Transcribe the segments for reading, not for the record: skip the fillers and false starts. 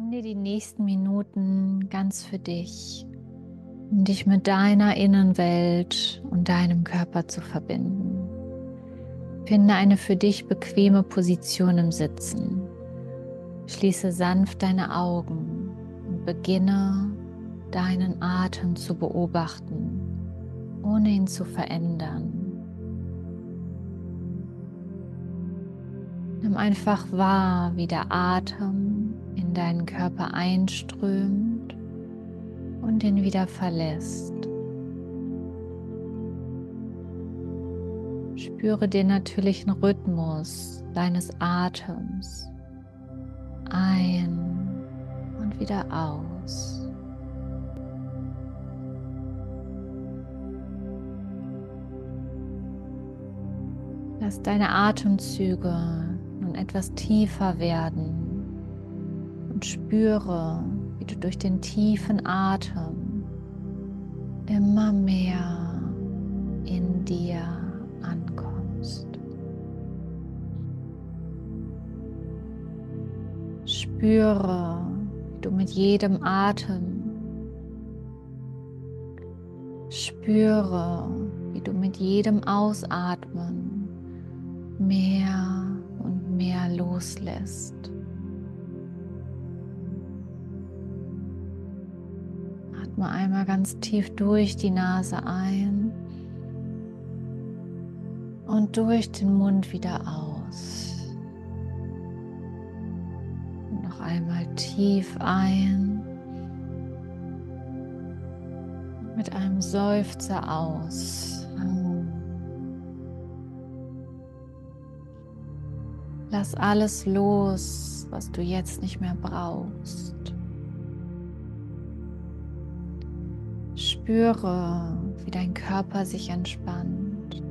Nimm dir die nächsten Minuten ganz für dich, um dich mit deiner Innenwelt und deinem Körper zu verbinden. Finde eine für dich bequeme Position im Sitzen. Schließe sanft deine Augen und beginne, deinen Atem zu beobachten, ohne ihn zu verändern. Nimm einfach wahr, wie der Atem in deinen Körper einströmt und ihn wieder verlässt. Spüre den natürlichen Rhythmus deines Atems ein und wieder aus. Lass deine Atemzüge nun etwas tiefer werden und spüre, wie du durch den tiefen Atem immer mehr in dir ankommst. Spüre, wie du mit jedem Atem Ausatmen mehr und mehr loslässt. Atme einmal ganz tief durch die Nase ein und durch den Mund wieder aus. Und noch einmal tief ein. Mit einem Seufzer aus. Lass alles los, was du jetzt nicht mehr brauchst. Spüre, wie dein Körper sich entspannt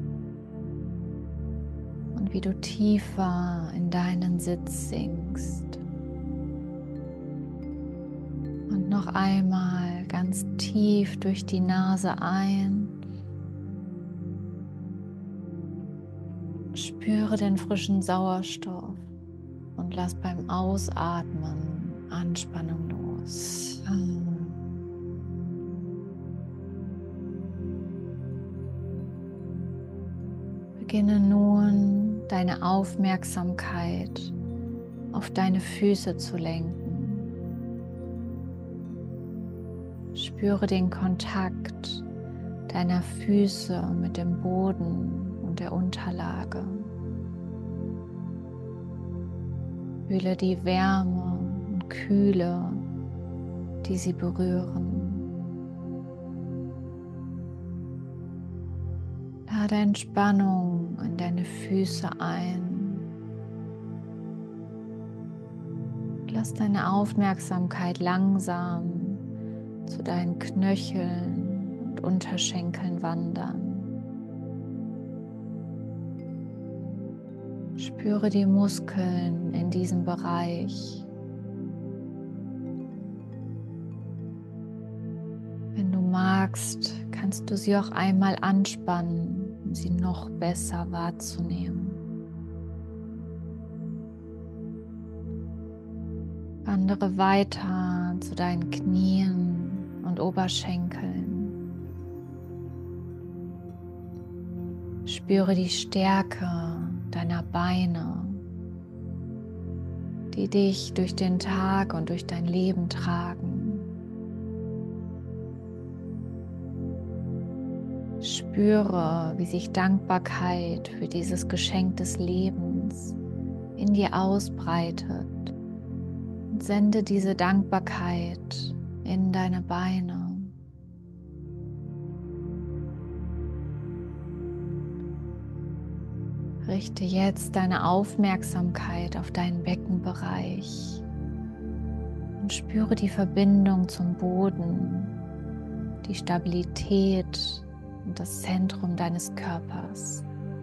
und wie du tiefer in deinen Sitz sinkst. Und noch einmal ganz tief durch die Nase ein. Spüre den frischen Sauerstoff und lass beim Ausatmen Anspannung los. Beginne nun deine Aufmerksamkeit auf deine Füße zu lenken. Spüre den Kontakt deiner Füße mit dem Boden und der Unterlage. Fühle die Wärme und Kühle, die sie berühren. Lade Entspannung in deine Füße ein. Lass deine Aufmerksamkeit langsam zu deinen Knöcheln und Unterschenkeln wandern. Spüre die Muskeln in diesem Bereich. Wenn du magst, kannst du sie auch einmal anspannen, um sie noch besser wahrzunehmen. Wandere weiter zu deinen Knien und Oberschenkeln. Spüre die Stärke deiner Beine, die dich durch den Tag und durch dein Leben tragen. Spüre, wie sich Dankbarkeit für dieses Geschenk des Lebens in dir ausbreitet und sende diese Dankbarkeit in deine Beine. Richte jetzt deine Aufmerksamkeit auf deinen Beckenbereich und spüre die Verbindung zum Boden, die Stabilität und das Zentrum deines Körpers.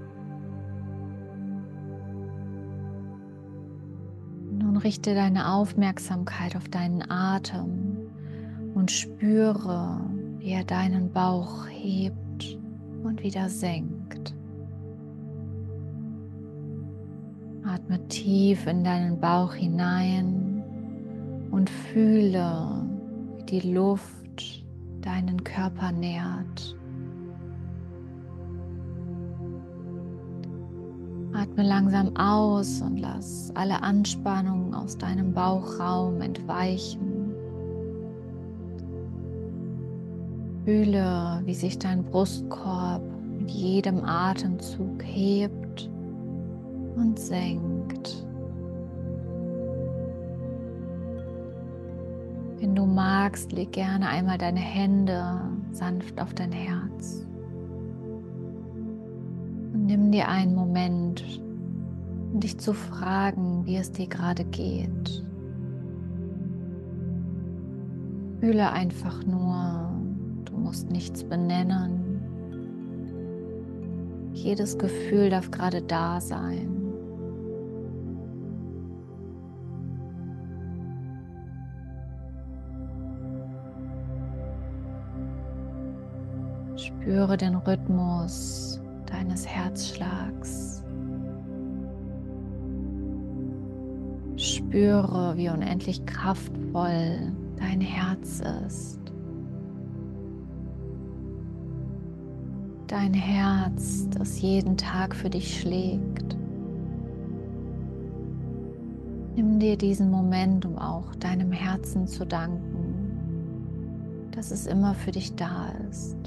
Nun richte deine Aufmerksamkeit auf deinen Atem und spüre, wie er deinen Bauch hebt und wieder senkt. Atme tief in deinen Bauch hinein und fühle, wie die Luft deinen Körper nährt. Atme langsam aus und lass alle Anspannungen aus deinem Bauchraum entweichen. Fühle, wie sich dein Brustkorb mit jedem Atemzug hebt und senkt. Wenn du magst, leg gerne einmal deine Hände sanft auf dein Herz. Und nimm dir einen Moment, um dich zu fragen, wie es dir gerade geht. Fühle einfach nur, du musst nichts benennen. Jedes Gefühl darf gerade da sein. Spüre den Rhythmus deines Herzschlags. Spüre, wie unendlich kraftvoll dein Herz ist. Dein Herz, das jeden Tag für dich schlägt. Nimm dir diesen Moment, um auch deinem Herzen zu danken, dass es immer für dich da ist.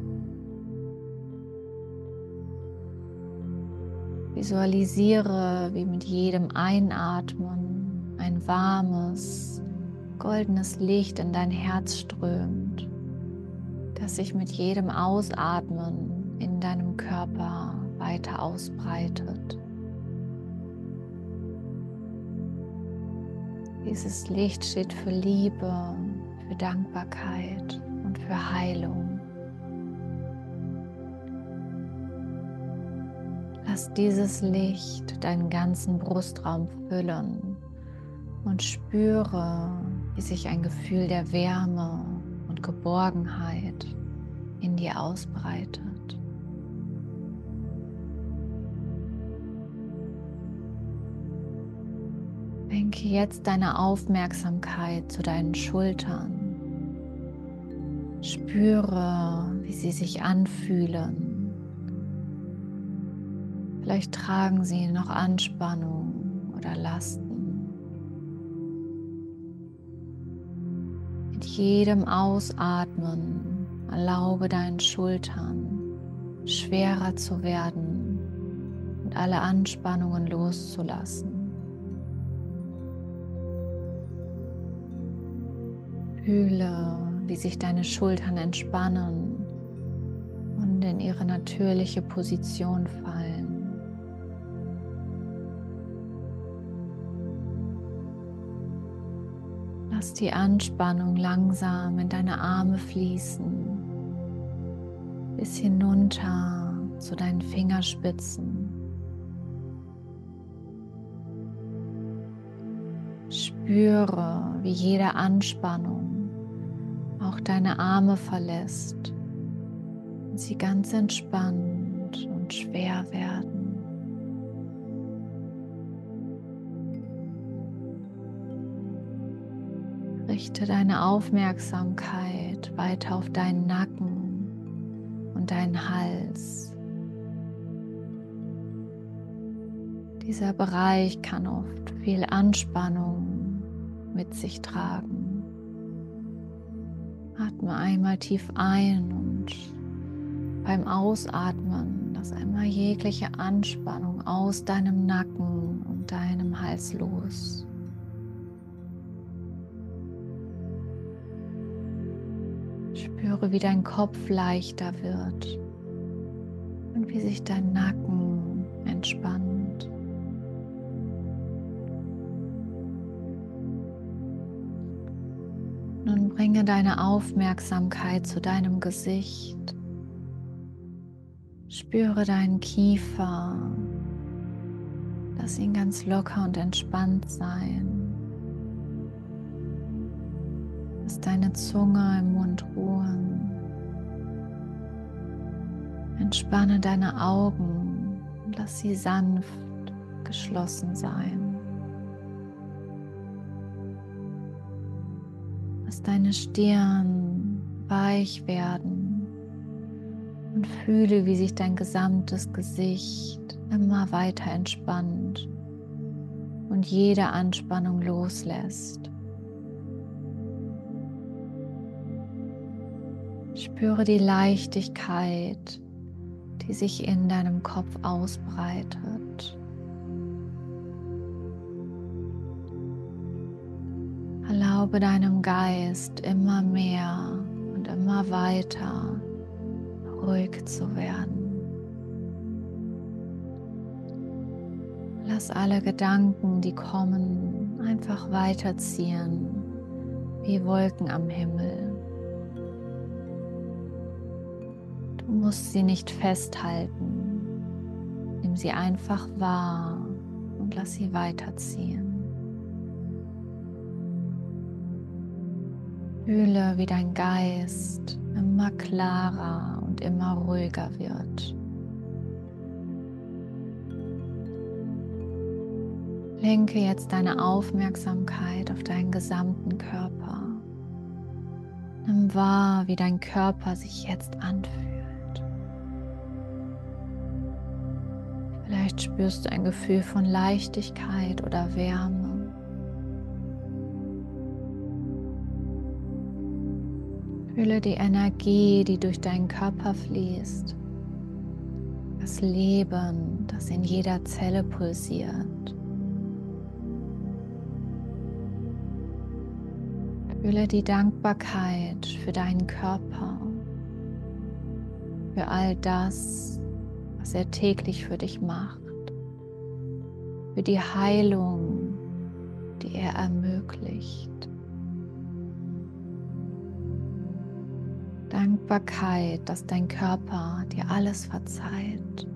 Visualisiere, wie mit jedem Einatmen ein warmes, goldenes Licht in dein Herz strömt, das sich mit jedem Ausatmen in deinem Körper weiter ausbreitet. Dieses Licht steht für Liebe, für Dankbarkeit und für Heilung. Lass dieses Licht deinen ganzen Brustraum füllen und spüre, wie sich ein Gefühl der Wärme und Geborgenheit in dir ausbreitet. Lenke jetzt deine Aufmerksamkeit zu deinen Schultern. Spüre, wie sie sich anfühlen. Vielleicht tragen sie noch Anspannung oder Lasten. Mit jedem Ausatmen erlaube deinen Schultern schwerer zu werden und alle Anspannungen loszulassen. Fühle, wie sich deine Schultern entspannen und in ihre natürliche Position fallen. Lass die Anspannung langsam in deine Arme fließen, bis hinunter zu deinen Fingerspitzen. Spüre, wie jede Anspannung auch deine Arme verlässt und sie ganz entspannt und schwer werden. Richte deine Aufmerksamkeit weiter auf deinen Nacken und deinen Hals. Dieser Bereich kann oft viel Anspannung mit sich tragen. Atme einmal tief ein und beim Ausatmen lass einmal jegliche Anspannung aus deinem Nacken und deinem Hals los. Spüre, wie dein Kopf leichter wird und wie sich dein Nacken entspannt. Nun bringe deine Aufmerksamkeit zu deinem Gesicht. Spüre deinen Kiefer. Lass ihn ganz locker und entspannt sein. Lass deine Zunge im Mund ruhen. Entspanne deine Augen und lass sie sanft geschlossen sein. Lass deine Stirn weich werden und fühle, wie sich dein gesamtes Gesicht immer weiter entspannt und jede Anspannung loslässt. Spüre die Leichtigkeit, die sich in deinem Kopf ausbreitet. Erlaube deinem Geist immer mehr und immer weiter ruhig zu werden. Lass alle Gedanken, die kommen, einfach weiterziehen, wie Wolken am Himmel. Du musst sie nicht festhalten. Nimm sie einfach wahr und lass sie weiterziehen. Fühle, wie dein Geist immer klarer und immer ruhiger wird. Lenke jetzt deine Aufmerksamkeit auf deinen gesamten Körper. Nimm wahr, wie dein Körper sich jetzt anfühlt. Vielleicht spürst du ein Gefühl von Leichtigkeit oder Wärme. Fühle die Energie, die durch deinen Körper fließt. Das Leben, das in jeder Zelle pulsiert. Fühle die Dankbarkeit für deinen Körper, für all das, was er täglich für dich macht, für die Heilung, die er ermöglicht. Dankbarkeit, dass dein Körper dir alles verzeiht.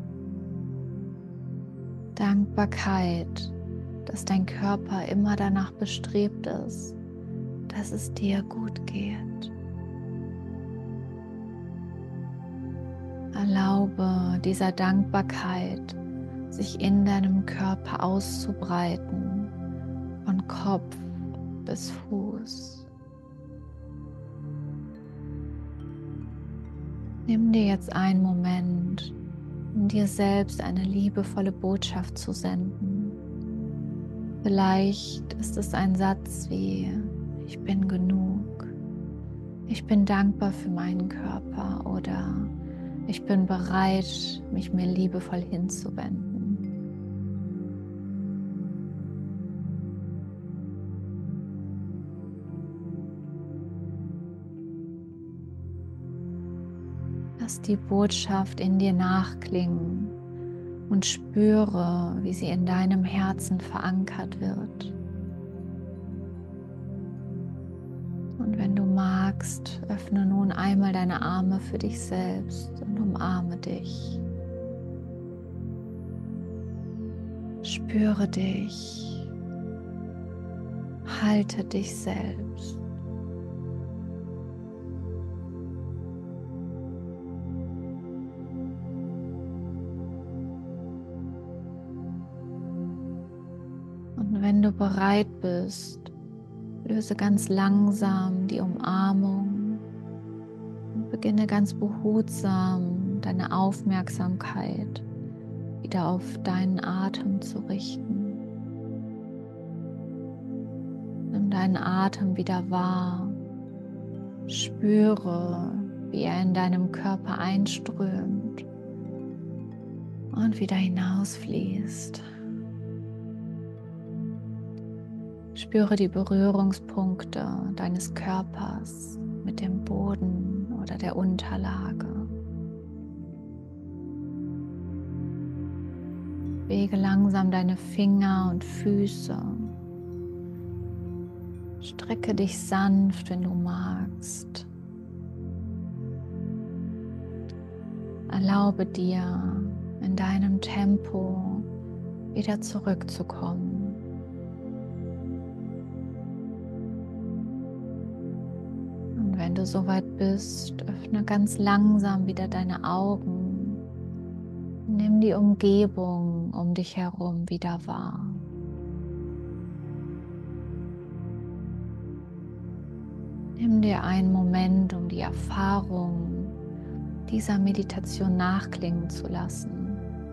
Dankbarkeit, dass dein Körper immer danach bestrebt ist, dass es dir gut geht. Erlaube dieser Dankbarkeit, sich in deinem Körper auszubreiten, von Kopf bis Fuß. Nimm dir jetzt einen Moment, um dir selbst eine liebevolle Botschaft zu senden. Vielleicht ist es ein Satz wie: Ich bin genug, ich bin dankbar für meinen Körper oder ich bin bereit, mich mir liebevoll hinzuwenden. Lass die Botschaft in dir nachklingen und spüre, wie sie in deinem Herzen verankert wird. Und wenn du magst, öffne nun einmal deine Arme für dich selbst und umarme dich. Spüre dich, halte dich selbst. Und wenn du bereit bist, löse ganz langsam die Umarmung und beginne ganz behutsam deine Aufmerksamkeit wieder auf deinen Atem zu richten. Nimm deinen Atem wieder wahr. Spüre, wie er in deinem Körper einströmt und wieder hinausfließt. Spüre die Berührungspunkte deines Körpers mit dem Boden oder der Unterlage. Bewege langsam deine Finger und Füße. Strecke dich sanft, wenn du magst. Erlaube dir, in deinem Tempo wieder zurückzukommen. Und wenn du soweit bist, öffne ganz langsam wieder deine Augen. Nimm die Umgebung um dich herum wieder wahr. Nimm dir einen Moment, um die Erfahrung dieser Meditation nachklingen zu lassen.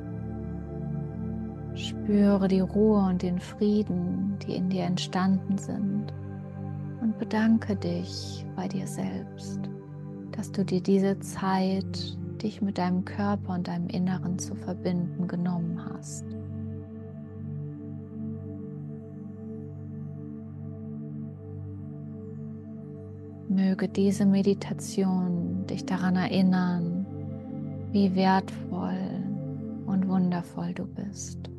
Spüre die Ruhe und den Frieden, die in dir entstanden sind, und bedanke dich bei dir selbst, dass du dir diese Zeit, dich mit deinem Körper und deinem Inneren zu verbinden, genommen hast. Möge diese Meditation dich daran erinnern, wie wertvoll und wundervoll du bist.